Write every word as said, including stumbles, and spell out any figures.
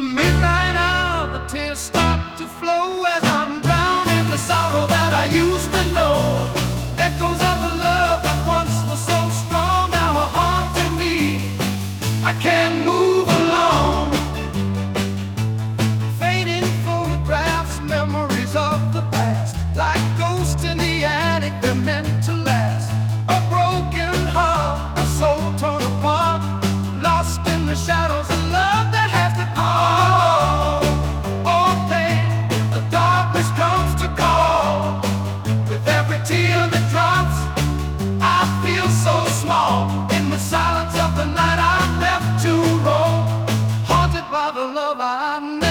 the midnight hour, the tears start to flow as I'm drowning in the sorrow that I used to know. Echoes of the love that once was so strong now are haunting me. I can't move along. Fading photographs, memories of the past, like ghosts in the attic, they're meant to last. A broken heart, a soul torn apart, lost in the shadows of love that has to call. Oh, pain, the darkness comes to call. With every tear that drops, I feel so small. In the silence of the night, I'm left to roam, haunted by the love I never